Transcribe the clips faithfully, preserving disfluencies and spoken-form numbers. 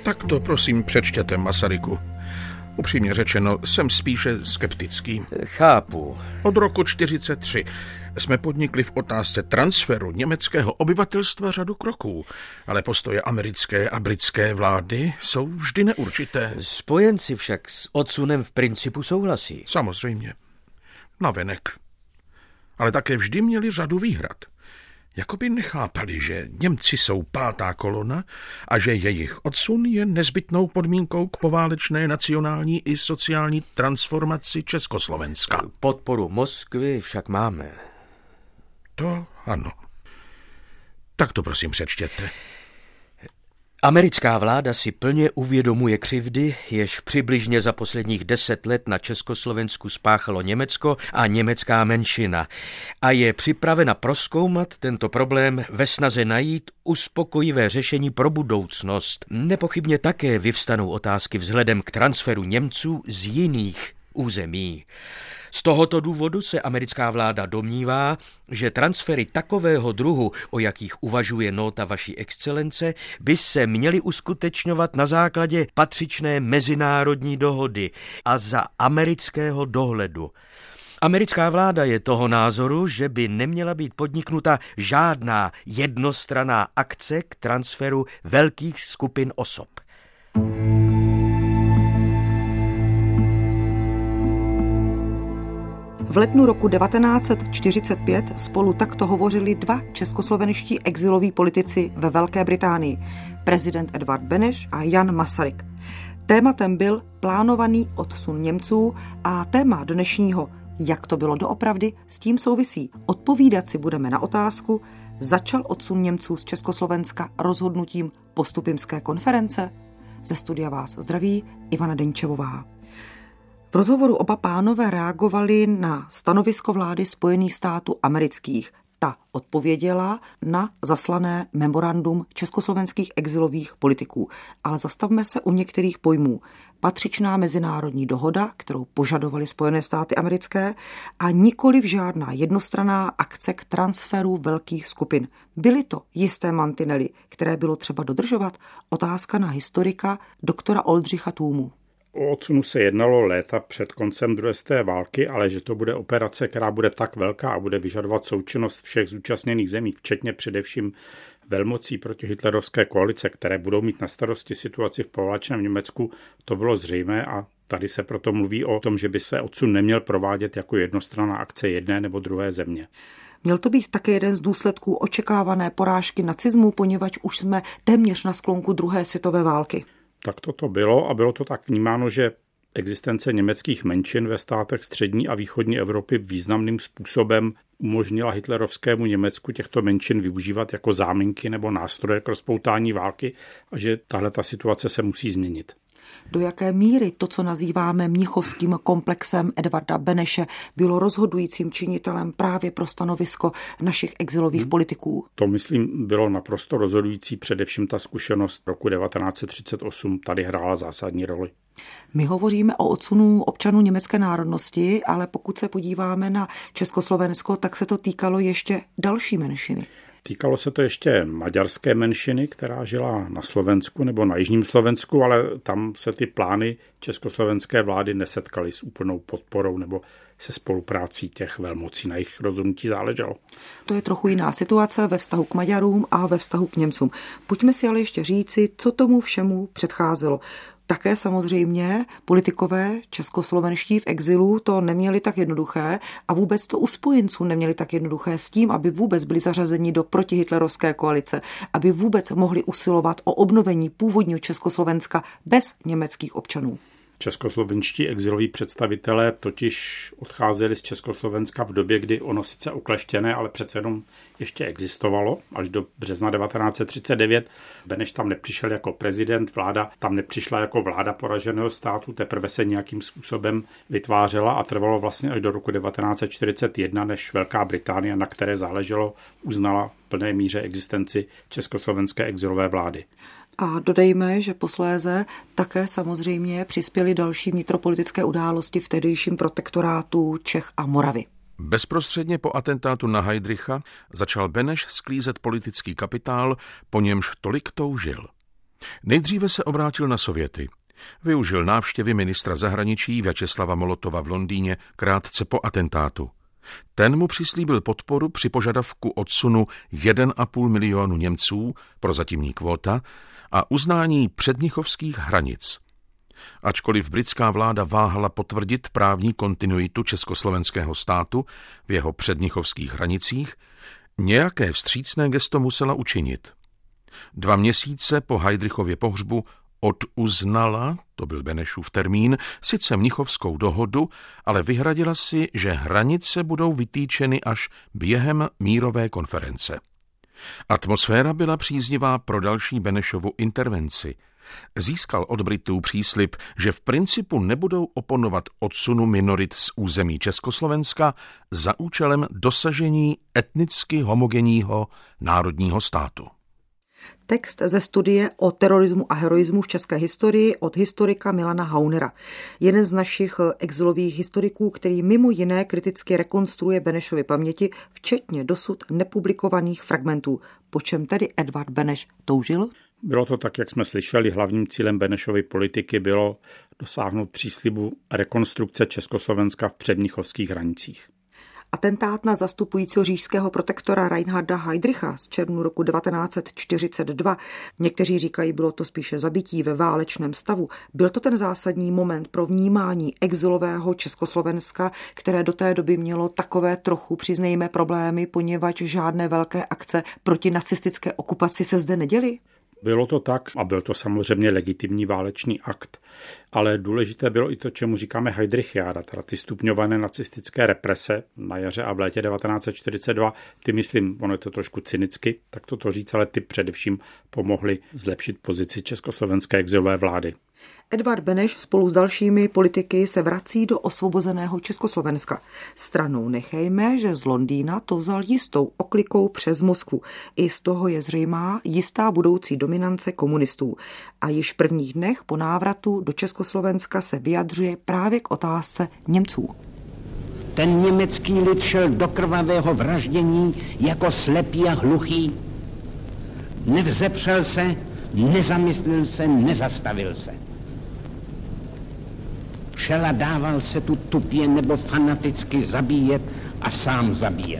Tak to prosím přečtěte, Masaryku. Upřímně řečeno, jsem spíše skeptický. Chápu. Od roku čtyřicet tři jsme podnikli v otázce transferu německého obyvatelstva řadu kroků, ale postoje americké a britské vlády jsou vždy neurčité. Spojenci však s odsunem v principu souhlasí. Samozřejmě. Navenek. Ale také vždy měli řadu výhrad. Jakoby nechápali, že Němci jsou pátá kolona a že jejich odsun je nezbytnou podmínkou k poválečné nacionální i sociální transformaci Československa. Podporu Moskvy však máme. To ano. Tak to prosím přečtěte. Americká vláda si plně uvědomuje křivdy, jež přibližně za posledních deset let na Československu spáchalo Německo a německá menšina a je připravena prozkoumat tento problém ve snaze najít uspokojivé řešení pro budoucnost. Nepochybně také vyvstanou otázky vzhledem k transferu Němců z jiných území. Z tohoto důvodu se americká vláda domnívá, že transfery takového druhu, o jakých uvažuje nóta vaší excelence, by se měly uskutečňovat na základě patřičné mezinárodní dohody a za amerického dohledu. Americká vláda je toho názoru, že by neměla být podniknuta žádná jednostranná akce k transferu velkých skupin osob. V lednu roku devatenáct set čtyřicet pět spolu takto hovořili dva českoslovenští exiloví politici ve Velké Británii, prezident Edvard Beneš a Jan Masaryk. Tématem byl plánovaný odsun Němců a téma dnešního Jak to bylo doopravdy s tím souvisí. Odpovídat si budeme na otázku, začal odsun Němců z Československa rozhodnutím Postupimské konference? Ze studia vás zdraví Ivana Denčevová. V rozhovoru oba pánové reagovali na stanovisko vlády Spojených států amerických. Ta odpověděla na zaslané memorandum československých exilových politiků. Ale zastavme se u některých pojmů. Patřičná mezinárodní dohoda, kterou požadovaly Spojené státy americké, a nikoliv žádná jednostranná akce k transferu velkých skupin. Byly to jisté mantinely, které bylo třeba dodržovat? Otázka na historika doktora Oldřicha Tůmu. O odsunu se jednalo léta před koncem druhé světové války, ale že to bude operace, která bude tak velká a bude vyžadovat součinnost všech zúčastněných zemí, včetně především velmocí proti hitlerovské koalice, které budou mít na starosti situaci v poválečném Německu, to bylo zřejmé a tady se proto mluví o tom, že by se odsun neměl provádět jako jednostranná akce jedné nebo druhé země. Měl to být také jeden z důsledků očekávané porážky nacismu, poněvadž už jsme téměř na sklonku druhé světové války. Tak toto bylo a bylo to tak vnímáno, že existence německých menšin ve státech střední a východní Evropy významným způsobem umožnila hitlerovskému Německu těchto menšin využívat jako záminky nebo nástroje k rozpoutání války a že tahle ta situace se musí změnit. Do jaké míry to, co nazýváme mnichovským komplexem Edvarda Beneše, bylo rozhodujícím činitelem právě pro stanovisko našich exilových hmm. politiků? To, myslím, bylo naprosto rozhodující, především ta zkušenost roku devatenáct set třicet osm tady hrála zásadní roli. My hovoříme o odsunu občanů německé národnosti, ale pokud se podíváme na Československo, tak se to týkalo ještě další menšiny. Týkalo se to ještě maďarské menšiny, která žila na Slovensku nebo na jižním Slovensku, ale tam se ty plány československé vlády nesetkaly s úplnou podporou nebo se spoluprácí těch velmocí, na jejich rozhodnutí záleželo. To je trochu jiná situace ve vztahu k Maďarům a ve vztahu k Němcům. Pojďme si ale ještě říci, co tomu všemu předcházelo. Také samozřejmě politikové českoslovenští v exilu to neměli tak jednoduché a vůbec to u spojenců neměli tak jednoduché s tím, aby vůbec byli zařazeni do protihitlerovské koalice, aby vůbec mohli usilovat o obnovení původního Československa bez německých občanů. Českoslovenští exiloví představitelé totiž odcházeli z Československa v době, kdy ono sice okleštěné, ale přece jenom ještě existovalo, až do března devatenáct set třicet devět. Beneš tam nepřišel jako prezident, vláda tam nepřišla jako vláda poraženého státu, teprve se nějakým způsobem vytvářela a trvalo vlastně až do roku devatenáct set čtyřicet jedna, než Velká Británie, na které záleželo, uznala v plné míře existenci československé exilové vlády. A dodejme, že posléze také samozřejmě přispěly další vnitropolitické události v tehdejším protektorátu Čech a Moravy. Bezprostředně po atentátu na Heydricha začal Beneš sklízet politický kapitál, po němž tolik toužil. Nejdříve se obrátil na Sověty. Využil návštěvy ministra zahraničí Vjačeslava Molotova v Londýně krátce po atentátu. Ten mu přislíbil podporu při požadavku odsunu jeden a půl milionu Němců, prozatímní kvóta, a uznání předmnichovských hranic. Ačkoliv britská vláda váhala potvrdit právní kontinuitu československého státu v jeho předmnichovských hranicích, nějaké vstřícné gesto musela učinit. Dva měsíce po Heydrichově pohřbu oduznala, to byl Benešův termín, sice mnichovskou dohodu, ale vyhradila si, že hranice budou vytýčeny až během mírové konference. Atmosféra byla příznivá pro další Benešovu intervenci. Získal od Britů příslib, že v principu nebudou oponovat odsunu minorit z území Československa za účelem dosažení etnicky homogenního národního státu. Text ze studie o terorismu a heroismu v české historii od historika Milana Haunera. Jeden z našich exilových historiků, který mimo jiné kriticky rekonstruuje Benešovy paměti, včetně dosud nepublikovaných fragmentů. Po čem tedy Edvard Beneš toužil? Bylo to tak, jak jsme slyšeli, hlavním cílem Benešovy politiky bylo dosáhnout příslibu rekonstrukce Československa v předmnichovských hranicích. Atentát na zastupujícího říšského protektora Reinharda Heydricha z červnu roku devatenáct set čtyřicet dva, někteří říkají, bylo to spíše zabití ve válečném stavu, byl to ten zásadní moment pro vnímání exilového Československa, které do té doby mělo takové trochu, přiznejme, problémy, poněvadž žádné velké akce proti nacistické okupaci se zde neděly? Bylo to tak a byl to samozřejmě legitimní válečný akt, ale důležité bylo i to, čemu říkáme Heydrichiáda, teda ty stupňované nacistické represe na jaře a v létě devatenáct set čtyřicet dva. Ty myslím, ono je to trošku cynicky, tak to říct, ale ty především pomohly zlepšit pozici československé exilové vlády. Edvard Beneš spolu s dalšími politiky se vrací do osvobozeného Československa. Stranou nechejme, že z Londýna to vzal jistou oklikou přes Moskvu. I z toho je zřejmá jistá budoucí dominance komunistů. A již v prvních dnech po návratu do Československa se vyjadřuje právě k otázce Němců. Ten německý lid šel do krvavého vraždění jako slepý a hluchý. Nevzepřel se, nezamyslil se, nezastavil se. Šel a dával se tu tupě nebo fanaticky zabíjet a sám zabíjet.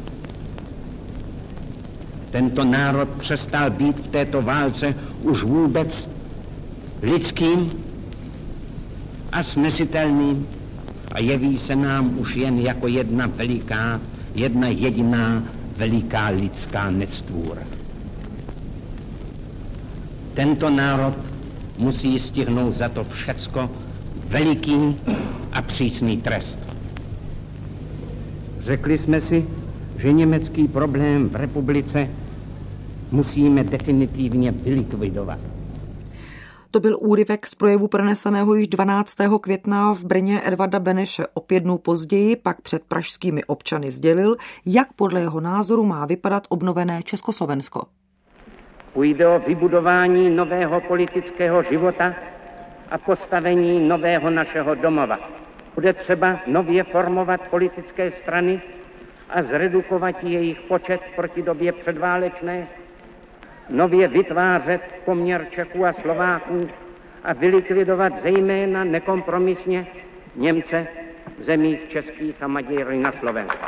Tento národ přestal být v této válce už vůbec lidským a snesitelným a jeví se nám už jen jako jedna veliká, jedna jediná veliká lidská nestvůra. Tento národ musí stihnout za to všecko veliký a přísný trest. Řekli jsme si, že německý problém v republice musíme definitivně vylikvidovat. To byl úryvek z projevu proneseného již dvanáctého května v Brně Edvarda Beneše. O pět dnů později pak před pražskými občany sdělil, jak podle jeho názoru má vypadat obnovené Československo. Půjde o vybudování nového politického života a postavení nového našeho domova. Bude třeba nově formovat politické strany a zredukovat jejich počet proti době předválečné, nově vytvářet poměr Čechů a Slováků a vylikvidovat zejména nekompromisně Němce v zemích českých a Maďary na Slovensku.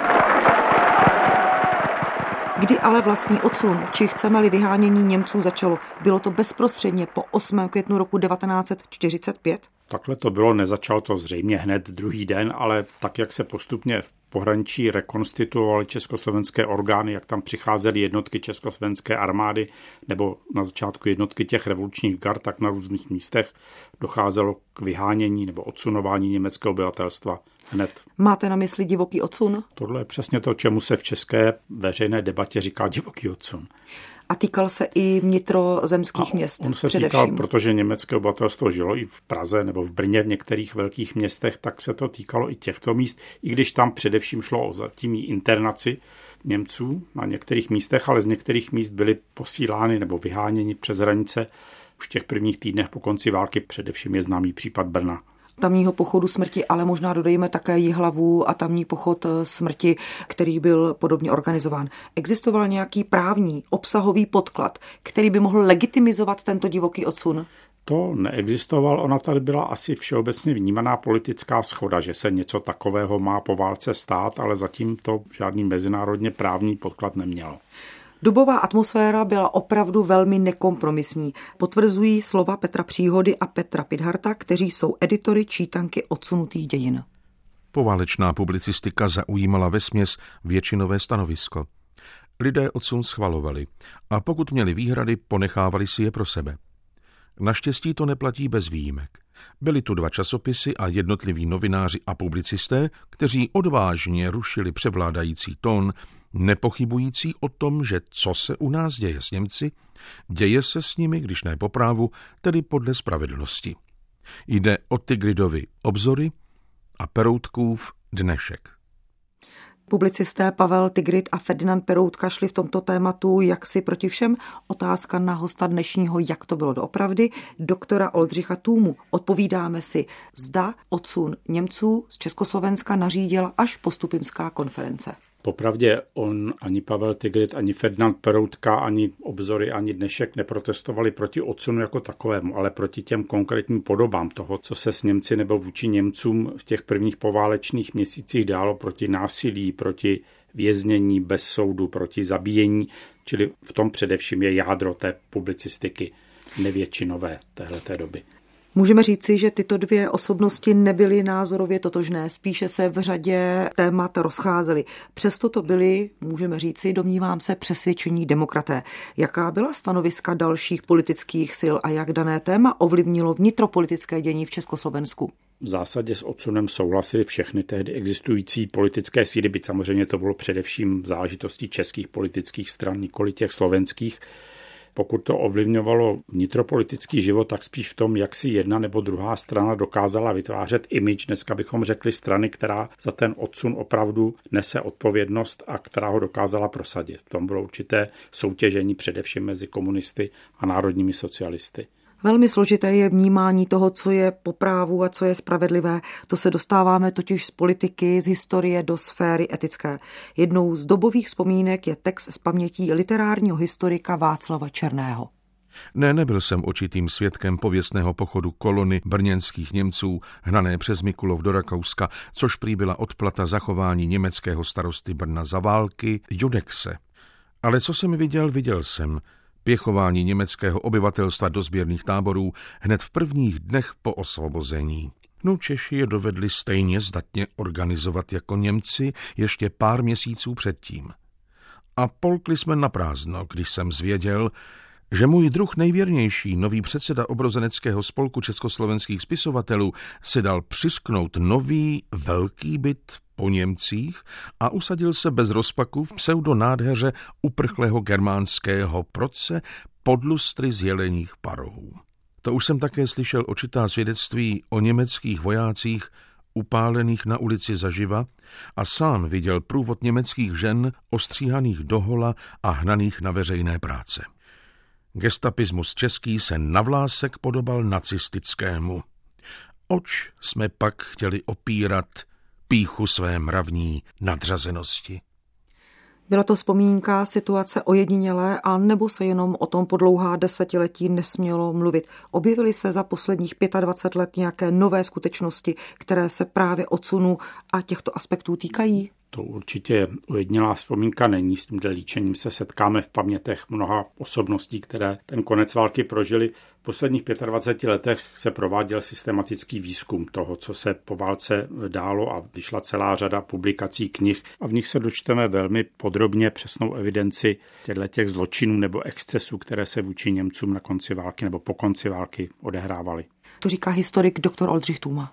Kdy ale vlastní odsun, či chceme-li vyhánění Němců začalo, bylo to bezprostředně po osmého květnu roku devatenáct set čtyřicet pět? Takhle to bylo, nezačalo to zřejmě hned druhý den, ale tak, jak se postupně v pohraničí rekonstituovaly československé orgány, jak tam přicházely jednotky československé armády nebo na začátku jednotky těch revolučních gard, tak na různých místech docházelo k vyhánění nebo odsunování německého obyvatelstva hned. Máte na mysli divoký odsun? Tohle je přesně to, čemu se v české veřejné debatě říká divoký odsun. A týkal se i vnitrozemských měst on se především. týkal, protože německé obyvatelstvo žilo i v Praze nebo v Brně, v některých velkých městech, tak se to týkalo i těchto míst, i když tam především šlo o zatímní internaci Němců na některých místech, ale z některých míst byly posílány nebo vyháněni přes hranice už v těch prvních týdnech po konci války, především je známý případ Brna. tamního pochodu smrti, ale možná dodejme také Jihlavu a tamní pochod smrti, který byl podobně organizován. Existoval nějaký právní, obsahový podklad, který by mohl legitimizovat tento divoký odsun? To neexistoval, ona tady byla asi všeobecně vnímaná politická shoda, že se něco takového má po válce stát, ale zatím to žádný mezinárodně právní podklad nemělo. Dobová atmosféra byla opravdu velmi nekompromisní. Potvrzují slova Petra Příhody a Petra Pidharta, kteří jsou editory čítanky odsunutých dějin. Poválečná publicistika zaujímala vesměs většinové stanovisko. Lidé odsun schvalovali a pokud měli výhrady, ponechávali si je pro sebe. Naštěstí to neplatí bez výjimek. Byli tu dva časopisy a jednotliví novináři a publicisté, kteří odvážně rušili převládající tón, nepochybující o tom, že co se u nás děje s Němci, děje se s nimi, když ne po právu, tedy podle spravedlnosti. Jde o Tigridovy obzory a Peroutkův dnešek. Publicisté Pavel Tigrid a Ferdinand Peroutka šli v tomto tématu jaksi proti všem. Otázka na hosta dnešního, jak to bylo doopravdy, doktora Oldřicha Tůmu. Odpovídáme si, zda odsun Němců z Československa nařídila až Postupimská konference. Popravdě on ani Pavel Tigrid, ani Ferdinand Peroutka, ani obzory, ani dnešek neprotestovali proti odsunu jako takovému, ale proti těm konkrétním podobám toho, co se s Němci nebo vůči Němcům v těch prvních poválečných měsících dálo, proti násilí, proti věznění bez soudu, proti zabíjení, čili v tom především je jádro té publicistiky nevětšinové téhleté doby. Můžeme říci, že tyto dvě osobnosti nebyly názorově totožné, spíše se v řadě témat rozcházely. Přesto to byli, můžeme říci, domnívám se, přesvědčení demokraté. Jaká byla stanoviska dalších politických sil a jak dané téma ovlivnilo vnitropolitické dění v Československu? V zásadě s odsunem souhlasili všechny tehdy existující politické síly, byť samozřejmě to bylo především záležitostí českých politických stran, nikoli těch slovenských. Pokud to ovlivňovalo vnitropolitický život, tak spíš v tom, jak si jedna nebo druhá strana dokázala vytvářet image. Dneska bychom řekli strany, která za ten odsun opravdu nese odpovědnost a která ho dokázala prosadit. V tom bylo určité soutěžení především mezi komunisty a národními socialisty. Velmi složité je vnímání toho, co je po právu a co je spravedlivé. To se dostáváme totiž z politiky, z historie do sféry etické. Jednou z dobových vzpomínek je text z pamětí literárního historika Václava Černého. Ne, nebyl jsem očitým svědkem pověstného pochodu kolony brněnských Němců hnané přes Mikulov do Rakouska, což prý byla odplata zachování německého starosty Brna za války Judexe. Ale co jsem viděl, viděl jsem. Pěchování německého obyvatelstva do sběrných táborů hned v prvních dnech po osvobození. No Češi je dovedli stejně zdatně organizovat jako Němci ještě pár měsíců předtím. A polkli jsme na prázdno, když jsem zvěděl, že můj druh nejvěrnější, nový předseda obrozeneckého spolku československých spisovatelů, si dal přisknout nový velký byt po Němcích a usadil se bez rozpaku v pseudonádheře uprchlého germánského proce pod lustry z jeleních parohů. To už jsem také slyšel očitá svědectví o německých vojácích upálených na ulici zaživa a sám viděl průvod německých žen ostříhaných dohola a hnaných na veřejné práce. Gestapismus český se na vlásek podobal nacistickému. Oč jsme pak chtěli opírat pýchu své mravní nadřazenosti? Byla to vzpomínka, situace ojedinělé, a nebo se jenom o tom po dlouhá desetiletí nesmělo mluvit? Objevily se za posledních dvacet pět let nějaké nové skutečnosti, které se právě odsunu a těchto aspektů týkají? To určitě ojedinělá vzpomínka není. S tímhle líčením se setkáme v pamětech mnoha osobností, které ten konec války prožili. V posledních dvaceti pěti letech se prováděl systematický výzkum toho, co se po válce dálo, a vyšla celá řada publikací, knih a v nich se dočteme velmi podrobně přesnou evidenci těch zločinů nebo excesů, které se vůči Němcům na konci války nebo po konci války odehrávaly. To říká historik doktor Oldřich Tůma.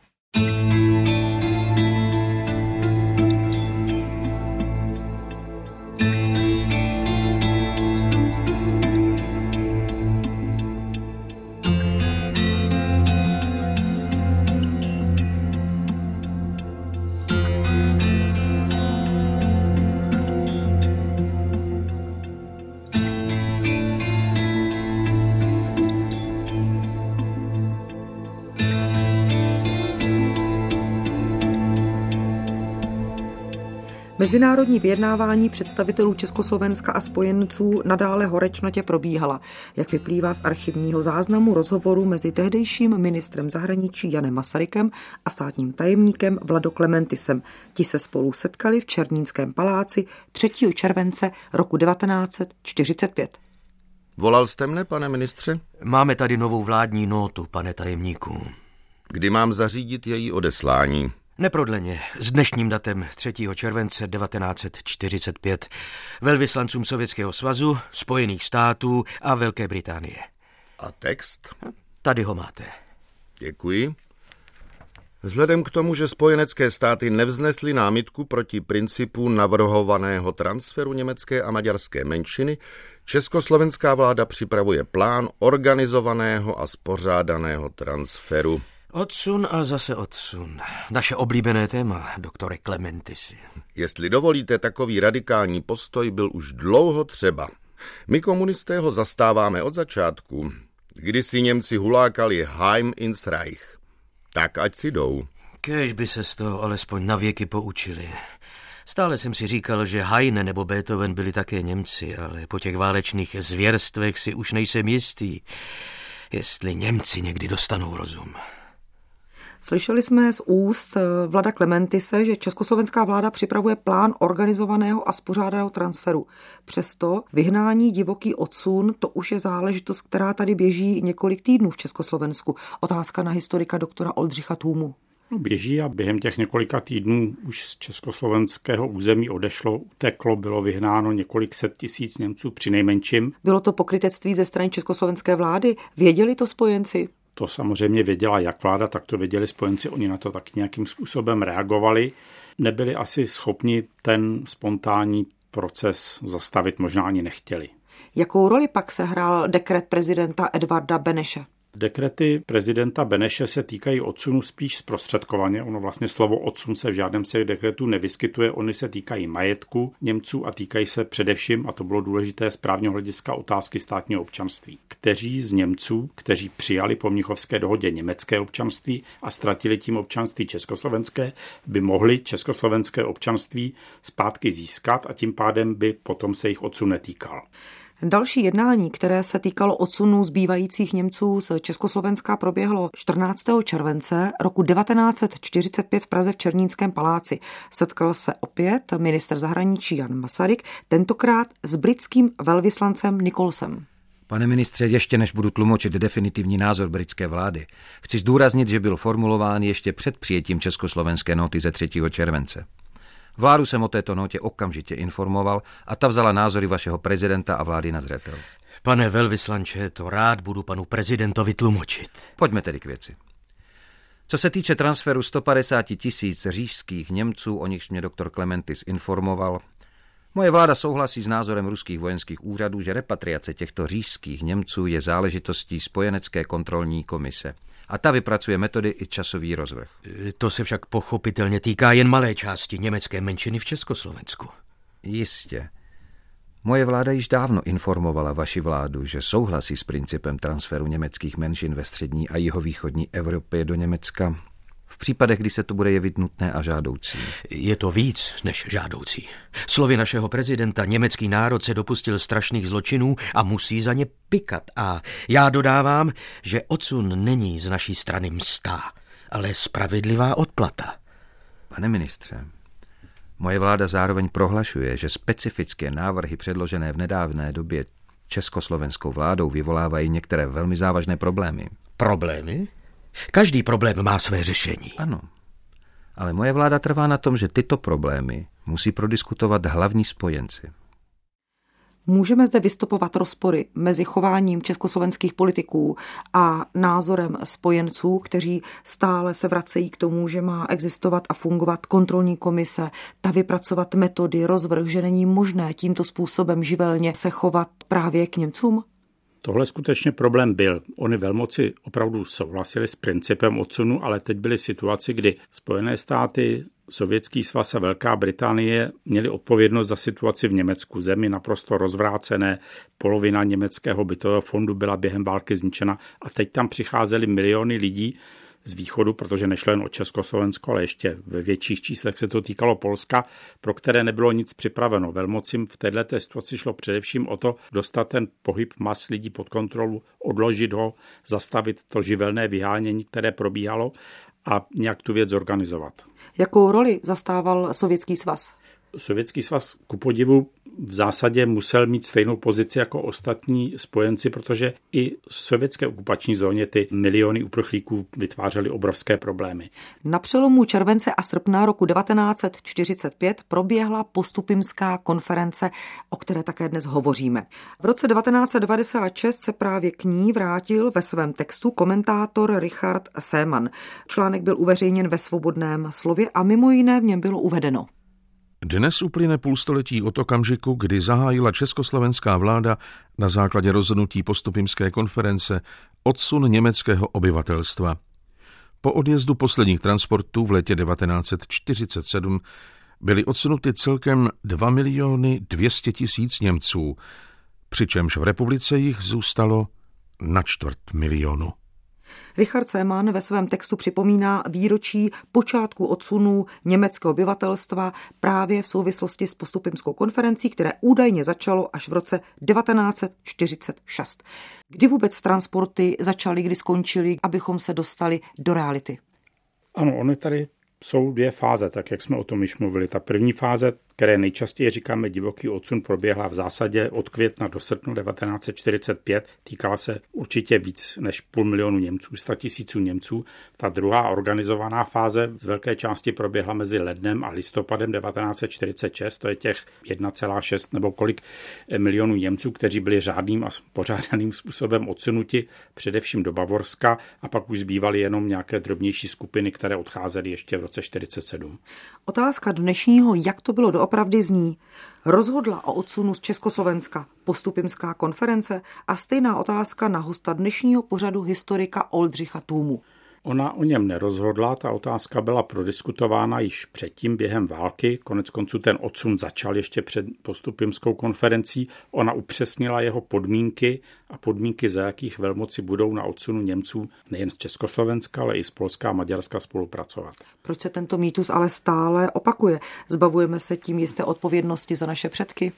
Mezinárodní vyjednávání představitelů Československa a spojenců nadále horečnatě probíhala, jak vyplývá z archivního záznamu rozhovoru mezi tehdejším ministrem zahraničí Janem Masarykem a státním tajemníkem Vlado Klementisem. Ti se spolu setkali v Černínském paláci třetího července roku devatenáct set čtyřicet pět. Volal jste mne, pane ministře? Máme tady novou vládní nótu, pane tajemníku. Kdy mám zařídit její odeslání? Neprodleně, s dnešním datem třetího července devatenáct set čtyřicet pět, velvyslancům Sovětského svazu, Spojených států a Velké Británie. A text? Tady ho máte. Děkuji. Vzhledem k tomu, že spojenecké státy nevznesly námitku proti principu navrhovaného transferu německé a maďarské menšiny, československá vláda připravuje plán organizovaného a spořádaného transferu. Odsun a zase odsun. Naše oblíbené téma, doktore Klementisi. Jestli dovolíte, takový radikální postoj byl už dlouho třeba. My komunisté ho zastáváme od začátku, kdy si Němci hulákali Heim ins Reich. Tak ať si jdou. Kéž by se z toho alespoň na věky poučili. Stále jsem si říkal, že Heine nebo Beethoven byli také Němci, ale po těch válečných zvěrstvech si už nejsem jistý, jestli Němci někdy dostanou rozum. Slyšeli jsme z úst Vlada Klementise, že československá vláda připravuje plán organizovaného a spořádaného transferu. Přesto vyhnání, divoký odsun, to už je záležitost, která tady běží několik týdnů v Československu. Otázka na historika doktora Oldřicha Tůmu. No, běží a během těch několika týdnů už z československého území odešlo, uteklo, bylo vyhnáno několik set tisíc Němců přinejmenším. Bylo to pokrytectví ze strany československé vlády? Věděli to spojenci? To samozřejmě věděla jak vláda, tak to věděli spojenci, oni na to tak nějakým způsobem reagovali. Nebyli asi schopni ten spontánní proces zastavit, možná ani nechtěli. Jakou roli pak sehrál dekret prezidenta Edvarda Beneše? Dekrety prezidenta Beneše se týkají odsunu spíš zprostředkovaně. Ono vlastně slovo odsun se v žádném z dekretů nevyskytuje. Ony se týkají majetku Němců a týkají se především, a to bylo důležité z právního hlediska, otázky státního občanství. Kteří z Němců, kteří přijali po Mnichovské dohodě německé občanství a ztratili tím občanství československé, by mohli československé občanství zpátky získat a tím pádem by potom se jich odsun netýkal. Další jednání, které se týkalo odsunu zbývajících Němců z Československa, proběhlo čtrnáctého července roku devatenáct set čtyřicet pět v Praze v Černínském paláci. Setkal se opět ministr zahraničí Jan Masaryk, tentokrát s britským velvyslancem Nicholsem. Pane ministře, ještě než budu tlumočit definitivní názor britské vlády, chci zdůraznit, že byl formulován ještě před přijetím československé noty ze třetího července. Vládu jsem o této notě okamžitě informoval a ta vzala názory vašeho prezidenta a vlády na zřetel. Pane velvyslanče, to rád budu panu prezidentovi tlumočit. Pojďme tedy k věci. Co se týče transferu sto padesát tisíc říšských Němců, o nichž mě doktor Klementis informoval, moje vláda souhlasí s názorem ruských vojenských úřadů, že repatriace těchto říšských Němců je záležitostí spojenecké kontrolní komise. A ta vypracuje metody i časový rozvrh. To se však pochopitelně týká jen malé části německé menšiny v Československu. Jistě. Moje vláda již dávno informovala vaši vládu, že souhlasí s principem transferu německých menšin ve střední a jihovýchodní Evropě do Německa v případech, kdy se to bude jevit nutné a žádoucí. Je to víc než žádoucí. Slovy našeho prezidenta, německý národ se dopustil strašných zločinů a musí za ně pikat. A já dodávám, že odsun není z naší strany msta, ale spravedlivá odplata. Pane ministře, moje vláda zároveň prohlašuje, že specifické návrhy předložené v nedávné době československou vládou vyvolávají některé velmi závažné problémy. Problémy? Každý problém má své řešení. Ano, ale moje vláda trvá na tom, že tyto problémy musí prodiskutovat hlavní spojenci. Můžeme zde vystupovat rozpory mezi chováním československých politiků a názorem spojenců, kteří stále se vracejí k tomu, že má existovat a fungovat kontrolní komise, ta vypracovat metody, rozvrh, že není možné tímto způsobem živelně se chovat právě k Němcům? Tohle skutečně problém byl. Oni velmoci opravdu souhlasili s principem odsunu, ale teď byli v situaci, kdy Spojené státy, Sovětský svaz a Velká Británie měli odpovědnost za situaci v Německu. Zemi naprosto rozvrácené, polovina německého bytového fondu byla během války zničena a teď tam přicházely miliony lidí z východu, protože nešlo jen o Československo, ale ještě ve větších číslech se to týkalo Polska, pro které nebylo nic připraveno. Velmocím v této situaci šlo především o to dostat ten pohyb mas lidí pod kontrolu, odložit ho, zastavit to živelné vyhánění, které probíhalo a nějak tu věc zorganizovat. Jakou roli zastával Sovětský svaz? Sovětský svaz ku podivu v zásadě musel mít stejnou pozici jako ostatní spojenci, protože i v sovětské okupační zóně ty miliony uprchlíků vytvářely obrovské problémy. Na přelomu července a srpna roku devatenáct set čtyřicet pět proběhla Postupimská konference, o které také dnes hovoříme. V roce devatenáct set devadesát šest se právě k ní vrátil ve svém textu komentátor Richard Seemann. Článek byl uveřejněn ve Svobodném slově a mimo jiné v něm bylo uvedeno: Dnes uplyne půlstoletí od okamžiku, kdy zahájila československá vláda na základě rozhodnutí Postupimské konference odsun německého obyvatelstva. Po odjezdu posledních transportů v létě devatenáct set čtyřicet sedm byly odsunuty celkem dva miliony dvě stě tisíc Němců, přičemž v republice jich zůstalo na čtvrt milionu. Richard Seemann ve svém textu připomíná výročí počátku odsunu německého obyvatelstva právě v souvislosti s Postupimskou konferencí, které údajně začalo až v roce devatenáct set čtyřicet šest. Kdy vůbec transporty začaly, kdy skončily, abychom se dostali do reality? Ano, ony tady jsou dvě fáze, tak jak jsme o tom již mluvili. Ta první fáze, které nejčastěji říkáme divoký odsun, proběhla v zásadě od května do srpna devatenáct set čtyřicet pět. Týkala se určitě víc než půl milionu Němců, sta tisíců Němců. Ta druhá organizovaná fáze z velké části proběhla mezi lednem a listopadem devatenáct set čtyřicet šest. To je těch jedna celá šest nebo kolik milionů Němců, kteří byli řádným a pořádaným způsobem odsunuti především do Bavorska, a pak už zbývaly jenom nějaké drobnější skupiny, které odcházely ještě v roce čtyřicet sedm. Otázka dnešního, jak to bylo doopravdy, zní: rozhodla o odsunu z Československa Postupimská konference? A stejná otázka na hosta dnešního pořadu, historika Oldřicha Tůmu. Ona o něm nerozhodla, ta otázka byla prodiskutována již předtím během války, konec konců ten odsun začal ještě před Postupimskou konferencí, ona upřesnila jeho podmínky a podmínky, za jakých velmoci budou na odsunu Němců nejen z Československa, ale i z Polska a Maďarska spolupracovat. Proč se tento mýtus ale stále opakuje? Zbavujeme se tím jisté odpovědnosti za naše předky?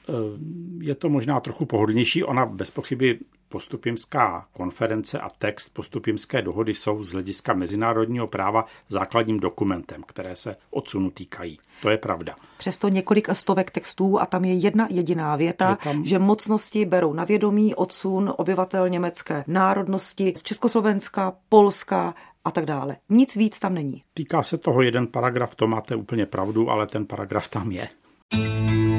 Je to možná trochu pohodlnější, ona bez pochyby Postupimská konference a text Postupimské dohody jsou z hlediska mezinárodního práva základním dokumentem, které se odsunu týkají. To je pravda. Přesto několik stovek textů a tam je jedna jediná věta, tam... že mocnosti berou na vědomí odsun obyvatel německé národnosti z Československa, Polska a tak dále. Nic víc tam není. Týká se toho jeden paragraf, to máte úplně pravdu, ale ten paragraf tam je.